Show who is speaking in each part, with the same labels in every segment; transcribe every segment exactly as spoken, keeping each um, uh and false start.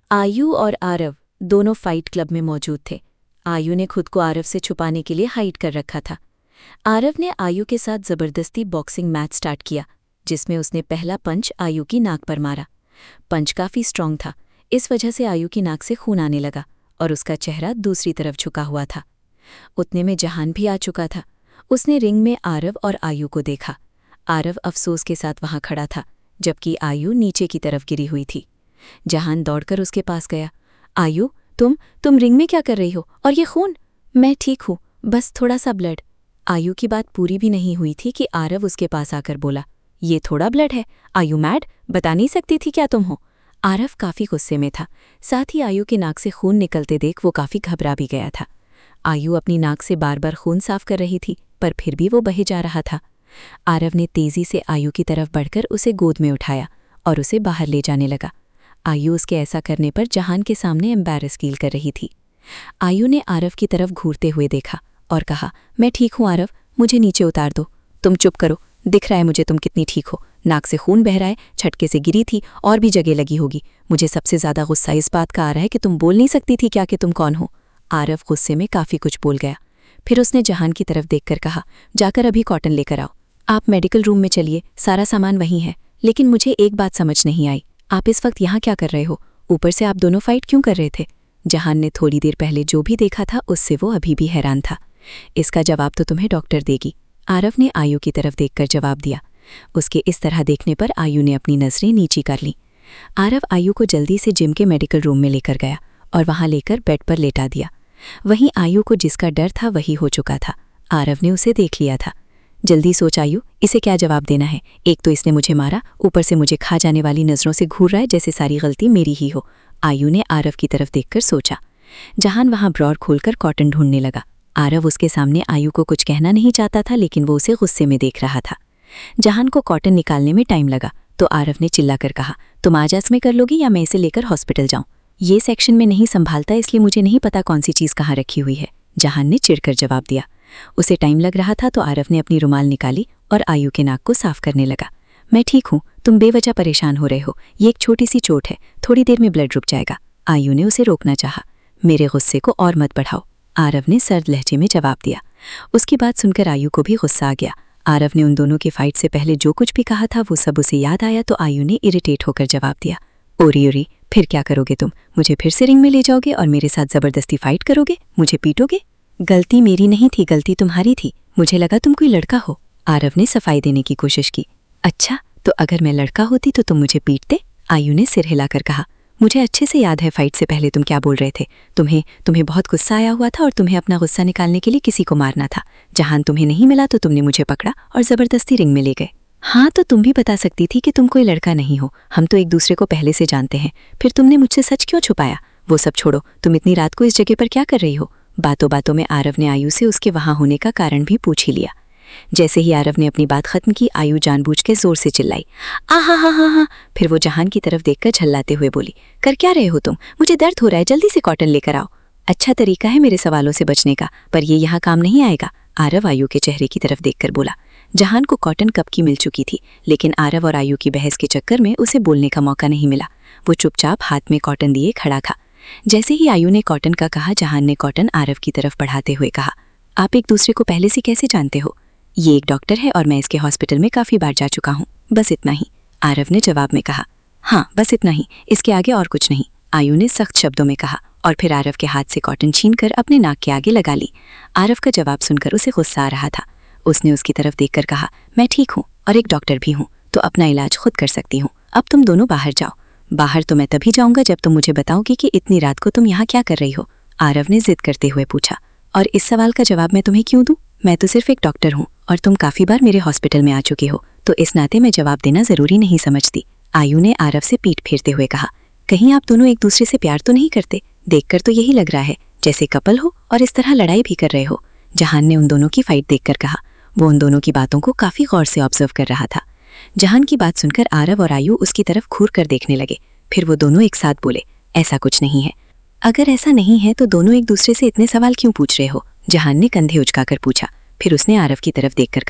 Speaker 1: आयु और आरव दोनों फाइट क्लब में मौजूद थे। आयु ने खुद को आरव से छुपाने के लिए हाइड कर रखा था। आरव ने आयु के साथ जबरदस्ती बॉक्सिंग मैच स्टार्ट किया, जिसमें उसने पहला पंच आयु की नाक पर मारा। पंच काफ़ी स्ट्रांग था, इस वजह से आयु की नाक से खून आने लगा और उसका चेहरा दूसरी तरफ झुका हुआ था। उतने में जहान भी आ चुका था। उसने रिंग में आरव और आयु को देखा। आरव अफसोस के साथ वहां खड़ा था, जबकि आयु नीचे की तरफ गिरी हुई थी। जहान दौड़कर उसके पास गया। आयु, तुम तुम रिंग में क्या कर रही हो? और ये खून? मैं ठीक हूँ, बस थोड़ा सा ब्लड। आयु की बात पूरी भी नहीं हुई थी कि आरव उसके पास आकर बोला, ये थोड़ा ब्लड है? आयु मैड? बता नहीं सकती थी क्या तुम हो? आरव काफ़ी गुस्से में था। साथ ही आयु की नाक से खून निकलते देख वो काफ़ी घबरा भी गया था। आयु अपनी नाक से बार बार खून साफ कर रही थी, पर फिर भी वो बहे जा रहा था। आरव ने तेजी से आयु की तरफ बढ़कर उसे गोद में उठाया और उसे बाहर ले जाने लगा। आयु उसके ऐसा करने पर जहान के सामने एम्बैरस फील कर रही थी। आयु ने आरव की तरफ घूरते हुए देखा और कहा, मैं ठीक हूँ आरव, मुझे नीचे उतार दो। तुम चुप करो, दिख रहा है मुझे तुम कितनी ठीक हो। नाक से खून बह रहा है, झटके से गिरी थी, और भी जगह लगी होगी। मुझे सबसे ज्यादा गुस्सा इस बात का आ रहा है कि तुम बोल नहीं सकती थी क्या कि तुम कौन हो। आरव गुस्से में काफ़ी कुछ बोल गया। फिर उसने जहान की तरफ देखकर कहा, जाकर अभी कॉटन लेकर आओ। आप मेडिकल रूम में चलिए, सारा सामान वहीं है। लेकिन मुझे एक बात समझ नहीं आई, आप इस वक्त यहाँ क्या कर रहे हो? ऊपर से आप दोनों फाइट क्यों कर रहे थे? जहान ने थोड़ी देर पहले जो भी देखा था उससे वो अभी भी हैरान था। इसका जवाब तो तुम्हें डॉक्टर देगी, आरव ने आयु की तरफ देखकर जवाब दिया। उसके इस तरह देखने पर आयु ने अपनी नज़रें नीची कर लीं। आरव आयु को जल्दी से जिम के मेडिकल रूम में लेकर गया और वहां लेकर बेड पर लेटा दिया। वहीं आयु को जिसका डर था वही हो चुका था। आरव ने उसे देख लिया था। जल्दी सोच आयु, इसे क्या जवाब देना है? एक तो इसने मुझे मारा, ऊपर से मुझे खा जाने वाली नज़रों से घूर रहा है जैसे सारी गलती मेरी ही हो। आयु ने आरव की तरफ देखकर सोचा। जहान वहां ब्रॉर खोलकर कॉटन ढूंढने लगा। आरव उसके सामने आयु को कुछ कहना नहीं चाहता था, लेकिन वो उसे गुस्से में देख रहा था। जहान को कॉटन निकालने में टाइम लगा तो आरव ने चिल्लाकर कहा, तुम आज इसमें कर लोगी या मैं इसे लेकर हॉस्पिटल जाऊं? ये सेक्शन में नहीं संभालता, इसलिए मुझे नहीं पता कौन सी चीज़ कहाँ रखी हुई है, जहान ने चिढ़कर जवाब दिया। उसे टाइम लग रहा था तो आरव ने अपनी रुमाल निकाली और आयु के नाक को साफ करने लगा। मैं ठीक हूँ, तुम बेवजह परेशान हो रहे हो, ये एक छोटी सी चोट है, थोड़ी देर में ब्लड रुक जाएगा। आयु ने उसे रोकना चाहा। मेरे गुस्से को और मत बढ़ाओ, आरव ने सर्द लहजे में जवाब दिया। उसकी बात सुनकर आयु को भी गुस्सा आ गया। आरव ने उन दोनों की फाइट से पहले जो कुछ भी कहा था वो सब उसे याद आया तो आयु ने इरिटेट होकर जवाब दिया, ओरी ओरी, फिर क्या करोगे तुम? मुझे फिर से रिंग में ले जाओगे और मेरे साथ जबरदस्ती फाइट करोगे? मुझे पीटोगे? गलती मेरी नहीं थी, गलती तुम्हारी थी, मुझे लगा तुम कोई लड़का हो। आरव ने सफाई देने की कोशिश की। अच्छा, तो अगर मैं लड़का होती तो तुम मुझे पीटते? आयु ने सिर हिलाकर कहा। मुझे अच्छे से याद है फाइट से पहले तुम क्या बोल रहे थे। तुम्हें तुम्हें बहुत गुस्सा आया हुआ था और तुम्हें अपना गुस्सा निकालने के लिए किसी को मारना था। जहान तुम्हें नहीं मिला तो तुमने मुझे पकड़ा और जबरदस्ती रिंग में ले गए। हाँ, तो तुम भी बता सकती थी कि तुम कोई लड़का नहीं हो, हम तो एक दूसरे को पहले से जानते हैं। फिर तुमने मुझसे सच क्यों छुपाया? वो सब छोड़ो, तुम इतनी रात को इस जगह पर क्या कर रही हो? बातों बातों में आरव ने आयु से उसके वहां होने का कारण भी पूछ ही लिया। जैसे ही आरव ने अपनी बात खत्म की, आयु जानबूझ के जोर से चिल्लाई, आ हा हा हा हा। फिर वो जहान की तरफ देखकर झल्लाते हुए बोली, कर क्या रहे हो तुम? मुझे दर्द हो रहा है, जल्दी से कॉटन लेकर आओ। अच्छा तरीका है मेरे सवालों से बचने का, पर ये यहाँ काम नहीं आएगा, आरव आयु के चेहरे की तरफ देखकर बोला। जहान को कॉटन कब की मिल चुकी थी, लेकिन आरव और आयु की बहस के चक्कर में उसे बोलने का मौका नहीं मिला। वो चुपचाप हाथ में कॉटन दिए खड़ा था। जैसे ही आयु ने कॉटन का कहा, जहान ने कॉटन आरव की तरफ बढ़ाते हुए कहा, आप एक दूसरे को पहले से कैसे जानते हो? ये एक डॉक्टर है और मैं इसके हॉस्पिटल में काफ़ी बार जा चुका हूँ, बस इतना ही, आरव ने जवाब में कहा। हाँ, बस इतना ही, इसके आगे और कुछ नहीं, आयु ने सख्त शब्दों में कहा और फिर आरव के हाथ से कॉटन छीनकर अपने नाक के आगे लगा ली। आरव का जवाब सुनकर उसे गुस्सा आ रहा था। उसने उसकी तरफ देखकर कहा, मैं ठीक हूँ और एक डॉक्टर भी हूँ, तो अपना इलाज खुद कर सकती हूँ। अब तुम दोनों बाहर जाओ। बाहर तो मैं तभी जाऊंगा जब तुम मुझे बताओगी कि इतनी रात को तुम यहाँ क्या कर रही हो, आरव ने जिद करते हुए पूछा। और इस सवाल का जवाब मैं तुम्हें क्यों दूं? मैं तो सिर्फ एक डॉक्टर हूँ और तुम काफ़ी बार मेरे हॉस्पिटल में आ चुके हो, तो इस नाते मैं जवाब देना ज़रूरी नहीं समझती, आयु ने आरव से पीठ फेरते हुए कहा। कहीं आप दोनों एक दूसरे से प्यार तो नहीं करते? देखकर तो यही लग रहा है जैसे कपल हो और इस तरह लड़ाई भी कर रहे हो, जहान ने उन दोनों की फाइट देखकर कहा। वो उन दोनों की बातों को काफ़ी गौर से ऑब्जर्व कर रहा था। जहान की बात सुनकर आरव और आयु उसकी तरफ घूर कर देखने लगे। फिर वो दोनों एक साथ बोले, ऐसा कुछ नहीं है। अगर ऐसा नहीं है तो दोनों एक दूसरे से इतने सवाल क्यों पूछ रहे हो? जहान ने कंधे उचकाकर पूछा। फिर उसने आरव की तरफ देखकर कहा,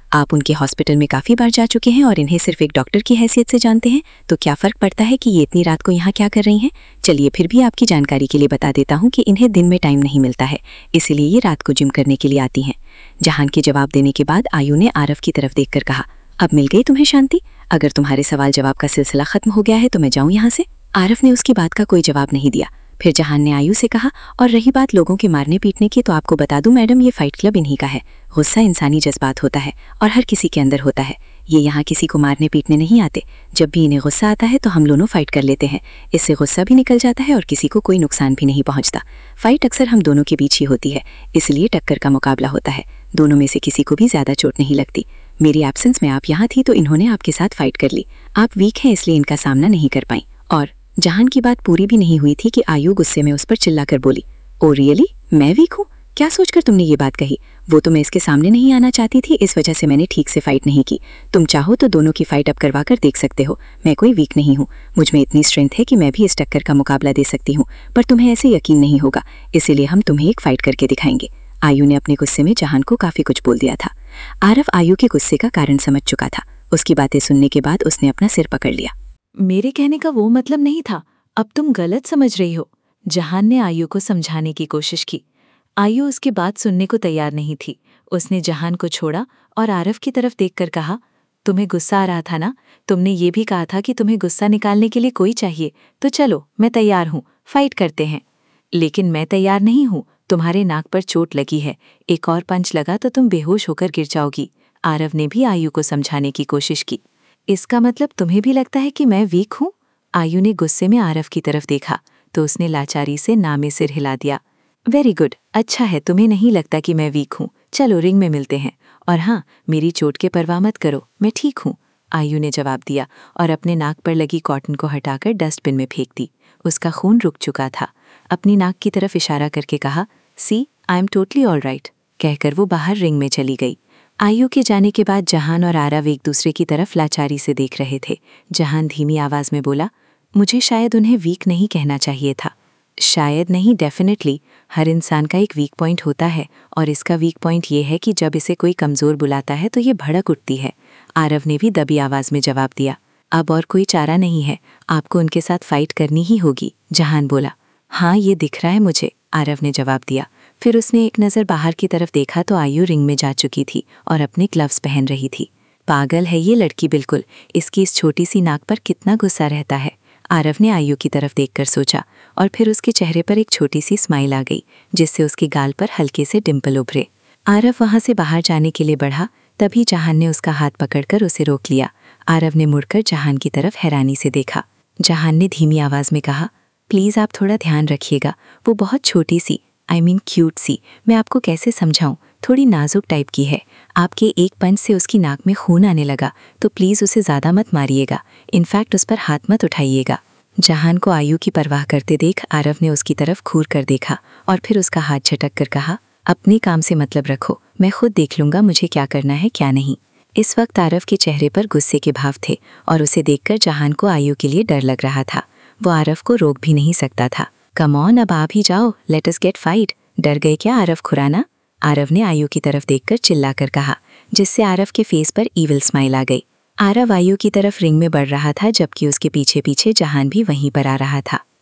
Speaker 1: आप उनके हॉस्पिटल में काफ़ी बार जा चुके हैं और इन्हें सिर्फ एक डॉक्टर की हैसियत से जानते हैं, तो क्या फ़र्क पड़ता है कि ये इतनी रात को यहाँ क्या कर रही हैं? चलिए फिर भी आपकी जानकारी के लिए बता देता हूँ कि इन्हें दिन में टाइम नहीं मिलता है, इसीलिए ये रात को जिम करने के लिए आती हैं। जहान के जवाब देने के बाद आयु ने आरव की तरफ देखकर कहा, अब मिल गई तुम्हें शांति? अगर तुम्हारे सवाल जवाब का सिलसिला खत्म हो गया है तो मैं जाऊँ यहाँ से? आरव ने उसकी बात का कोई जवाब नहीं दिया। फिर जहान ने आयु से कहा, और रही बात लोगों के मारने पीटने की, तो आपको बता दूं मैडम, ये फाइट क्लब इन्हीं का है। गुस्सा इंसानी जज्बात होता है और हर किसी के अंदर होता है। ये यहाँ किसी को मारने पीटने नहीं आते। जब भी इन्हें गुस्सा आता है तो हम दोनों फाइट कर लेते हैं। इससे गुस्सा भी निकल जाता है और किसी को कोई नुकसान भी नहीं पहुँचता। फाइट अक्सर हम दोनों के बीच ही होती है, इसलिए टक्कर का मुकाबला होता है। दोनों में से किसी को भी ज़्यादा चोट नहीं लगती। मेरी एब्सेंस में आप यहाँ थी तो इन्होंने आपके साथ फाइट कर ली। आप वीक हैं इसलिए इनका सामना नहीं कर पाई। और जहान की बात पूरी भी नहीं हुई थी कि आयु गुस्से में उस पर चिल्लाकर बोली, ओ रियली? मैं वीक हूँ? क्या सोचकर तुमने ये बात कही? वो तो मैं इसके सामने नहीं आना चाहती थी, इस वजह से मैंने ठीक से फाइट नहीं की। तुम चाहो तो दोनों की फाइट अब करवा कर देख सकते हो। मैं कोई वीक नहीं हूँ, मुझ में इतनी स्ट्रेंथ है कि मैं भी इस टक्कर का मुकाबला दे सकती हूँ। पर तुम्हें ऐसे यकीन नहीं होगा, इसीलिए हम तुम्हें एक फाइट करके दिखाएंगे। आयु ने अपने गुस्से में जहान को काफ़ी कुछ बोल दिया था। आरव आयु के गुस्से का कारण समझ चुका था। उसकी बातें सुनने के बाद उसने अपना सिर पकड़ लिया।
Speaker 2: मेरे कहने का वो मतलब नहीं था, अब तुम गलत समझ रही हो। जहान ने आयु को समझाने की कोशिश की। आयु उसकी बात सुनने को तैयार नहीं थी। उसने जहान को छोड़ा और आरव की तरफ देखकर कहा, तुम्हें गुस्सा आ रहा था ना? तुमने ये भी कहा था कि तुम्हें गुस्सा निकालने के लिए कोई चाहिए, तो चलो मैं तैयार हूँ, फाइट करते हैं। लेकिन मैं तैयार नहीं हूँ। तुम्हारे नाक पर चोट लगी है, एक और पंच लगा तो तुम बेहोश होकर गिर जाओगी। आरव ने भी आयु को समझाने की कोशिश की। इसका मतलब तुम्हें भी लगता है कि मैं वीक हूँ? आयु ने गुस्से में आरव की तरफ देखा तो उसने लाचारी से ना में सिर हिला दिया। वेरी गुड, अच्छा है तुम्हें नहीं लगता कि मैं वीक हूँ। चलो रिंग में मिलते हैं। और हाँ, मेरी चोट के परवाह मत करो, मैं ठीक हूँ, आयु ने जवाब दिया और अपने नाक पर लगी कॉटन को हटाकर डस्टबिन में फेंक दी। उसका खून रुक चुका था। अपनी नाक की तरफ इशारा करके कहा, see I am totally all right, कहकर वो बाहर रिंग में चली गई। आयु के जाने के बाद जहान और आरव एक दूसरे की तरफ लाचारी से देख रहे थे। जहान धीमी आवाज में बोला, मुझे शायद उन्हें वीक नहीं कहना चाहिए था। शायद नहीं, डेफिनेटली। हर इंसान का एक वीक पॉइंट होता है और इसका वीक पॉइंट ये है कि जब इसे कोई कमज़ोर बुलाता है तो ये भड़क उठती है। आरव ने भी दबी आवाज़ में जवाब दिया। अब और कोई चारा नहीं है, आपको उनके साथ फाइट करनी ही होगी, जहान बोला। हाँ, ये दिख रहा है मुझे, आरव ने जवाब दिया। फिर उसने एक नज़र बाहर की तरफ देखा तो आयु रिंग में जा चुकी थी और अपने ग्लव्स पहन रही थी। पागल है ये लड़की बिल्कुल, इसकी इस छोटी सी नाक पर कितना गुस्सा रहता है, आरव ने आयु की तरफ देखकर सोचा। और फिर उसके चेहरे पर एक छोटी सी स्माइल आ गई, जिससे उसके गाल पर हल्के से डिम्पल उभरे। आरव वहां से बाहर जाने के लिए बढ़ा, तभी जहान ने उसका हाथ पकड़कर उसे रोक लिया। आरव ने मुड़कर जहान की तरफ हैरानी से देखा। जहान ने धीमी आवाज में कहा, प्लीज़ आप थोड़ा ध्यान रखिएगा, वो बहुत छोटी सी, आई मीन क्यूट सी, मैं आपको कैसे समझाऊं, थोड़ी नाजुक टाइप की है। आपके एक पंच से उसकी नाक में खून आने लगा, तो प्लीज़ उसे ज़्यादा मत मारिएगा, इनफैक्ट उस पर हाथ मत उठाइएगा। जहान को आयु की परवाह करते देख आरव ने उसकी तरफ घूर कर देखा और फिर उसका हाथ झटक कर कहा, अपने काम से मतलब रखो, मैं खुद देख लूँगा मुझे क्या करना है क्या नहीं। इस वक्त आरव के चेहरे पर गुस्से के भाव थे और उसे देखकर जहान को आयु के लिए डर लग रहा था। वो आरव को रोक भी नहीं सकता था। कम ऑन, अब आप ही जाओ, लेट अस गेट फाइट। डर गए क्या आरव खुराना? आरव ने आयु की तरफ देखकर चिल्लाकर कहा, जिससे आरव के फेस पर ईविल स्माइल आ गई। आरव आयु की तरफ रिंग में बढ़ रहा था, जबकि उसके पीछे पीछे जहान भी वहीं पर आ रहा था।